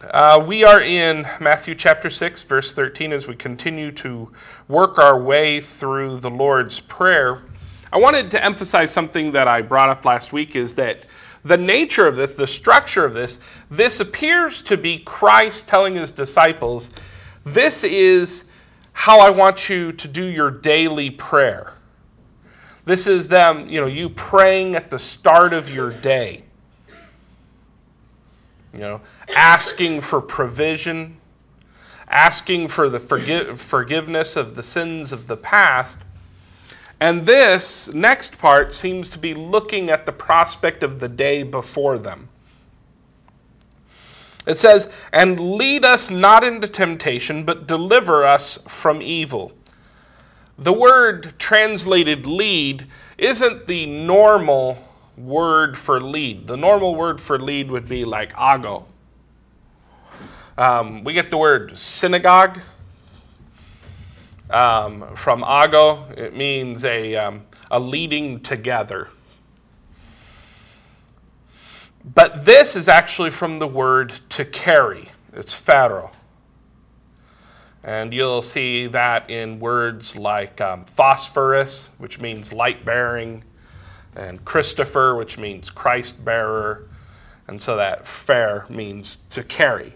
We are in Matthew chapter 6, verse 13, as we continue to work our way through the Lord's Prayer. I wanted to emphasize something that I brought up last week, is that the nature of this, the structure of this appears to be Christ telling his disciples, this is how I want you to do your daily prayer. This is them, you praying at the start of your day. Asking for provision, asking for the forgiveness of the sins of the past. And this next part seems to be looking at the prospect of the day before them. It says, "And lead us not into temptation, but deliver us from evil." The word translated lead isn't the normal word for lead. The normal word for lead would be like ago. We get the word synagogue from ago. It means a leading together. But this is actually from the word to carry. It's pharo. And you'll see that in words like phosphorus, which means light bearing, and Christopher, which means Christ bearer. And so that fair means to carry.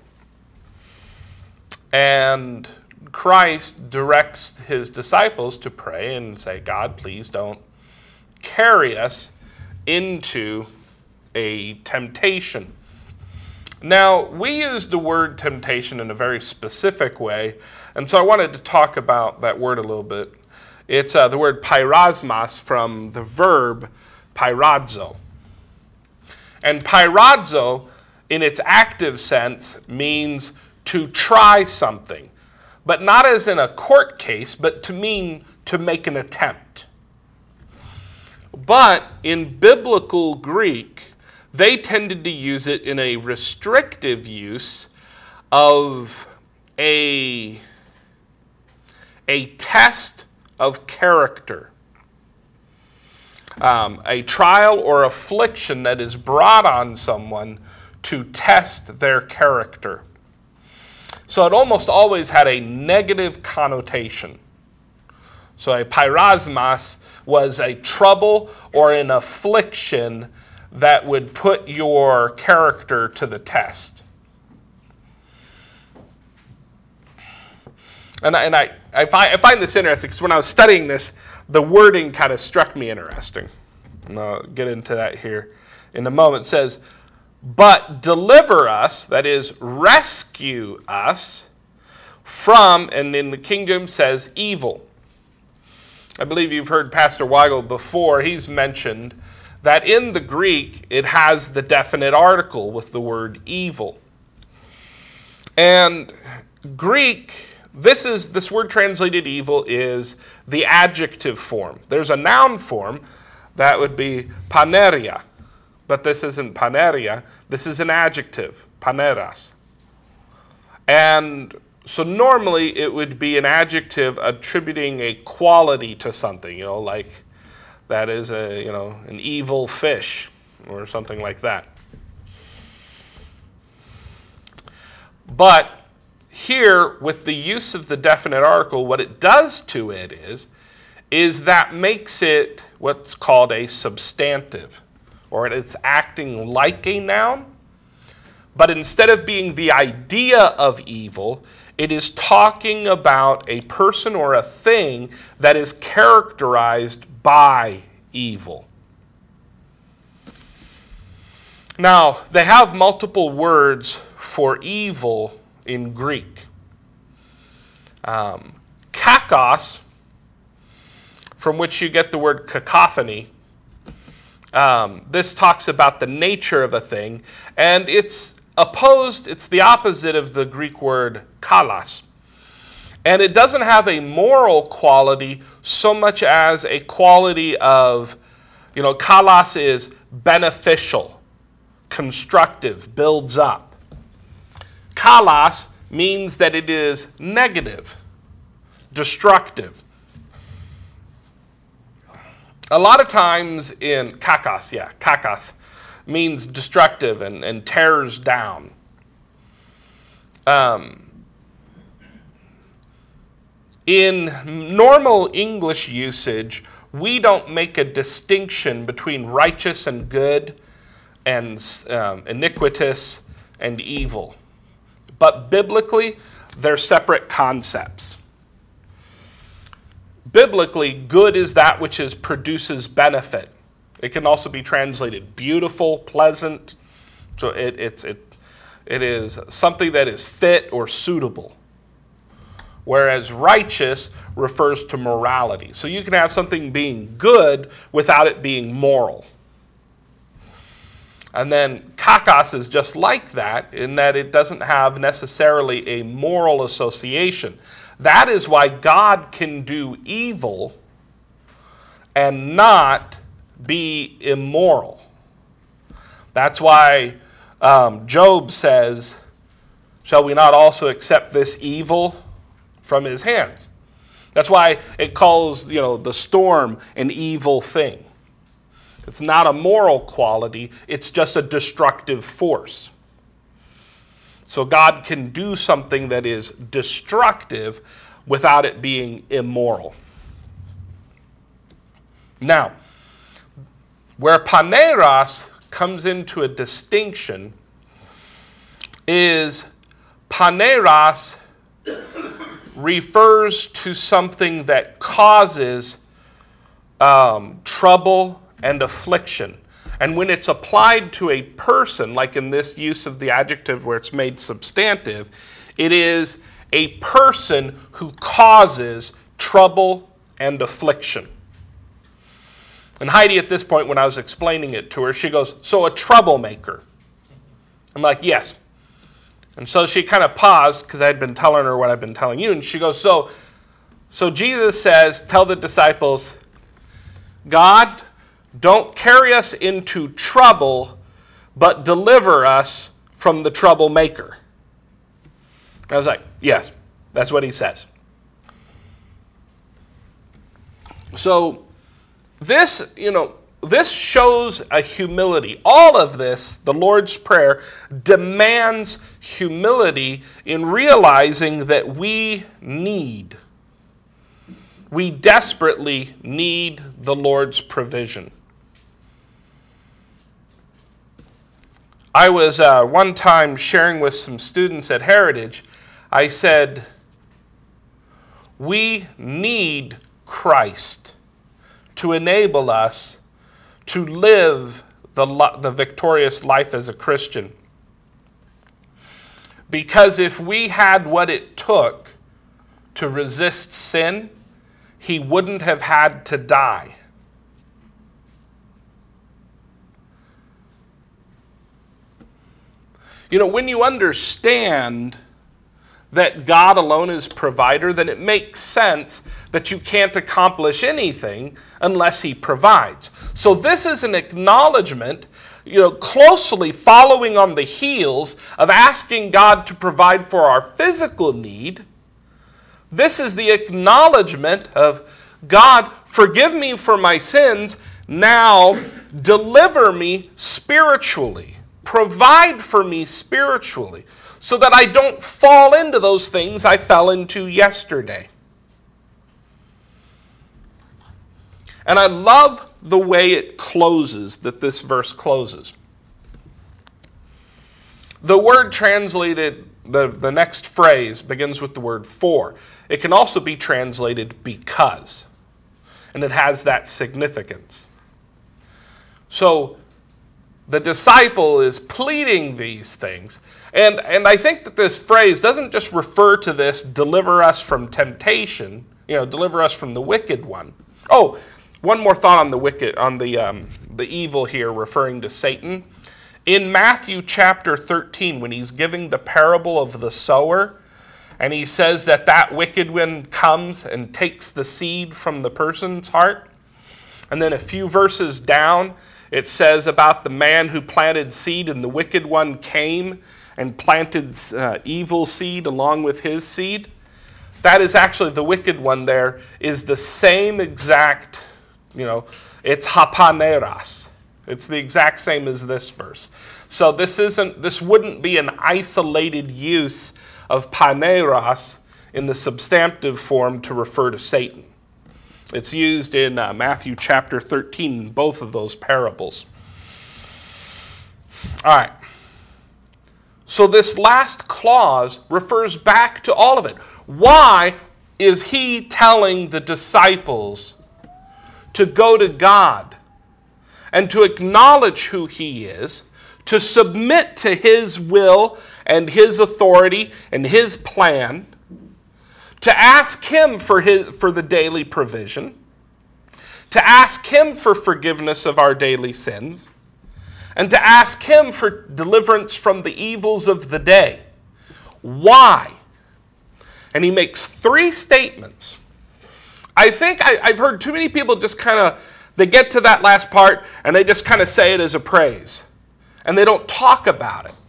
And Christ directs his disciples to pray and say, God, please don't carry us into a temptation. Now, we use the word temptation in a very specific way, and so I wanted to talk about that word a little bit. It's the word pyrasmos from the verb pyradzo. And pyradzo, in its active sense, means to try something, but not as in a court case, but to mean to make an attempt. But in biblical Greek, they tended to use it in a restrictive use of a test of character. A trial or affliction that is brought on someone to test their character. So it almost always had a negative connotation. So a pyrasmos was a trouble or an affliction that would put your character to the test. And I find this interesting because when I was studying this, the wording kind of struck me interesting. And I'll get into that here in a moment. It says, but deliver us, that is, rescue us from, and in the King James says, evil. I believe you've heard Pastor Weigel before. He's mentioned that in the Greek, it has the definite article with the word evil. And Greek, this word translated evil is the adjective form. There's a noun form that would be paneria, but this isn't paneria. This is an adjective, paneras. And so normally it would be an adjective attributing a quality to something, like that is an evil fish or something like that. But here, with the use of the definite article, what it does to it is that makes it what's called a substantive, or it's acting like a noun. But instead of being the idea of evil, it is talking about a person or a thing that is characterized by evil. Now, they have multiple words for evil in Greek. Kakos, from which you get the word cacophony. This talks about the nature of a thing, and it's the opposite of the Greek word kalos. And it doesn't have a moral quality so much as a quality of, kalos is beneficial, constructive, builds up. Kalos means that it is negative, destructive. A lot of times in kakos means destructive and tears down. In normal English usage, we don't make a distinction between righteous and good and iniquitous and evil. But biblically, they're separate concepts. Biblically, good is that which produces benefit. It can also be translated beautiful, pleasant. So it is something that is fit or suitable. Whereas righteous refers to morality. So you can have something being good without it being moral. And then kakos is just like that in that it doesn't have necessarily a moral association. That is why God can do evil and not be immoral. That's why Job says, shall we not also accept this evil from his hands? That's why it calls, the storm an evil thing. It's not a moral quality, it's just a destructive force. So God can do something that is destructive without it being immoral. Now, where paneros comes into a distinction is paneros refers to something that causes trouble and affliction. And when it's applied to a person, like in this use of the adjective where it's made substantive, it is a person who causes trouble and affliction. And Heidi, at this point, when I was explaining it to her, she goes, so a troublemaker? I'm like, yes. And so she kind of paused because I had been telling her what I've been telling you. And she goes, so Jesus says, tell the disciples, God, don't carry us into trouble, but deliver us from the troublemaker. I was like, yes, that's what he says. So this, this shows a humility. All of this, the Lord's Prayer, demands humility in realizing that we desperately need the Lord's provision. I was one time sharing with some students at Heritage. I said, we need Christ to enable us to live the victorious life as a Christian. Because if we had what it took to resist sin, he wouldn't have had to die. When you understand that God alone is provider, then it makes sense that you can't accomplish anything unless he provides. So this is an acknowledgement, closely following on the heels of asking God to provide for our physical need. This is the acknowledgement of, God, forgive me for my sins, now deliver me spiritually. Provide for me spiritually so that I don't fall into those things I fell into yesterday. And I love the way it closes, that this verse closes. The word translated, the next phrase begins with the word for. It can also be translated because. And it has that significance. So the disciple is pleading these things. And I think that this phrase doesn't just refer to this, deliver us from temptation, deliver us from the wicked one. Oh, one more thought on the wicked, on the evil here, referring to Satan. In Matthew chapter 13, when he's giving the parable of the sower, and he says that wicked one comes and takes the seed from the person's heart. And then a few verses down, it says about the man who planted seed, and the wicked one came and planted evil seed along with his seed. That is actually the wicked one there is the same exact, it's hapaneras. It's the exact same as this verse. So this wouldn't be an isolated use of paineros in the substantive form to refer to Satan. It's used in Matthew chapter 13 in both of those parables. All right. So this last clause refers back to all of it. Why is he telling the disciples to go to God and to acknowledge who he is, to submit to his will and his authority and his plan, to ask him for the daily provision, to ask him for forgiveness of our daily sins, and to ask him for deliverance from the evils of the day? Why? And he makes 3 statements. I think I've heard too many people just they get to that last part and they just kind of say it as a praise. And they don't talk about it.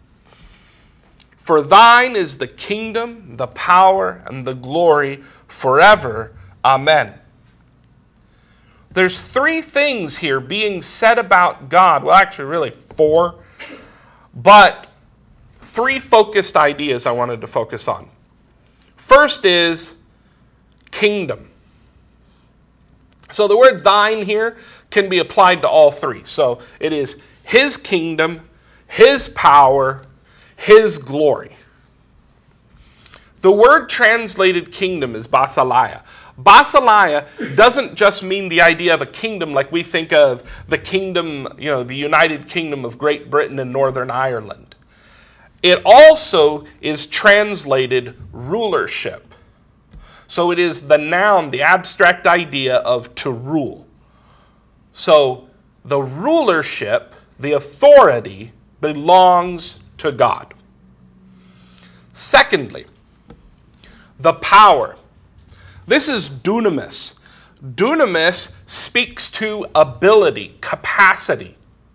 For thine is the kingdom, the power, and the glory forever. Amen. There's 3 things here being said about God. Well, actually, really 4. But 3 focused ideas I wanted to focus on. First is kingdom. So the word thine here can be applied to all 3. So it is his kingdom, his power, his glory. The word translated kingdom is basileia. Basileia doesn't just mean the idea of a kingdom like we think of the kingdom, the United Kingdom of Great Britain and Northern Ireland. It also is translated rulership. So it is the noun, the abstract idea of to rule. So the rulership, the authority, belongs to God. Secondly, the power. This is dunamis. Dunamis speaks to ability, capacity.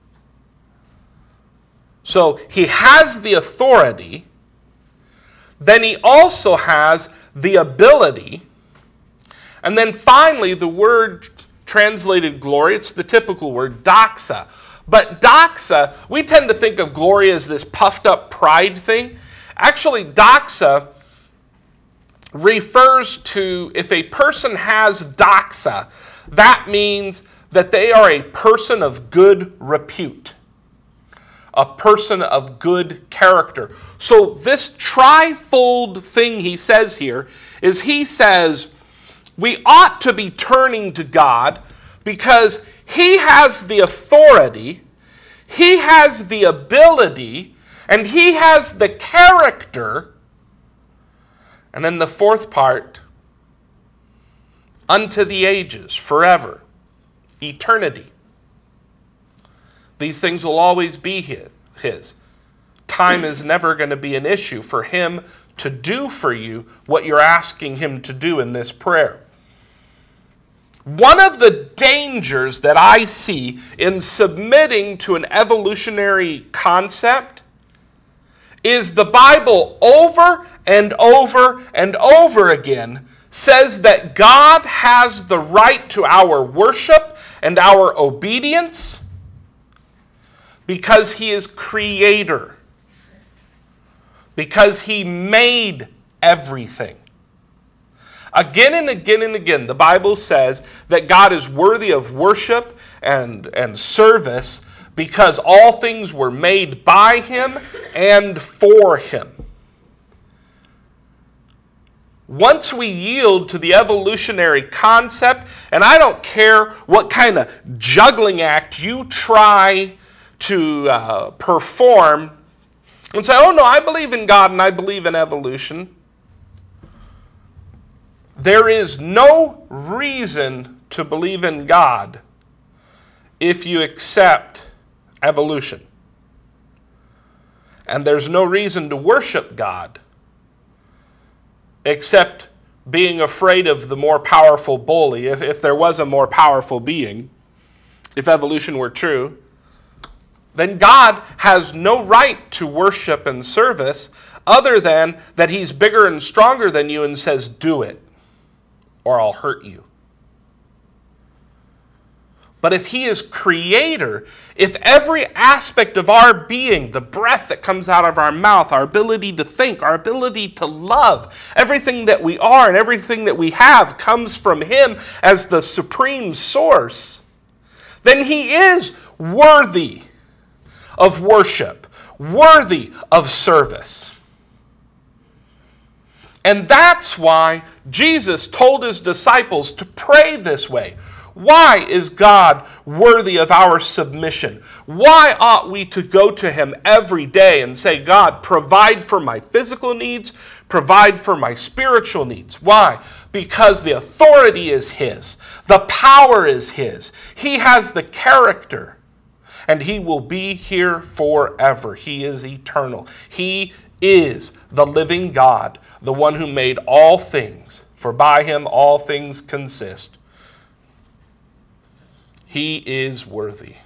So he has the authority, then he also has the ability, and then finally the word translated glory, it's the typical word, doxa. But doxa, we tend to think of glory as this puffed up pride thing. Actually, doxa refers to, if a person has doxa, that means that they are a person of good repute, a person of good character. So this trifold thing he says here is he says we ought to be turning to God because he has the authority, he has the ability, and he has the character. And then the fourth part, unto the ages, forever, eternity. These things will always be his. Time is never going to be an issue for him to do for you what you're asking him to do in this prayer. One of the dangers that I see in submitting to an evolutionary concept is the Bible over and over and over again says that God has the right to our worship and our obedience because he is creator, because he made everything. Again and again and again, the Bible says that God is worthy of worship and service because all things were made by him and for him. Once we yield to the evolutionary concept, and I don't care what kind of juggling act you try to perform, and say, oh no, I believe in God and I believe in evolution. There is no reason to believe in God if you accept evolution. And there's no reason to worship God except being afraid of the more powerful bully. If there was a more powerful being, if evolution were true, then God has no right to worship and service other than that he's bigger and stronger than you and says, do it, or I'll hurt you. But if he is creator, if every aspect of our being, the breath that comes out of our mouth, our ability to think, our ability to love, everything that we are and everything that we have comes from him as the supreme source, then he is worthy of worship, worthy of service. And that's why Jesus told his disciples to pray this way. Why is God worthy of our submission? Why ought we to go to him every day and say, God, provide for my physical needs, provide for my spiritual needs? Why? Because the authority is his. The power is his. He has the character. And he will be here forever. He is eternal. He is the living God, the one who made all things. For by him all things consist. He is worthy.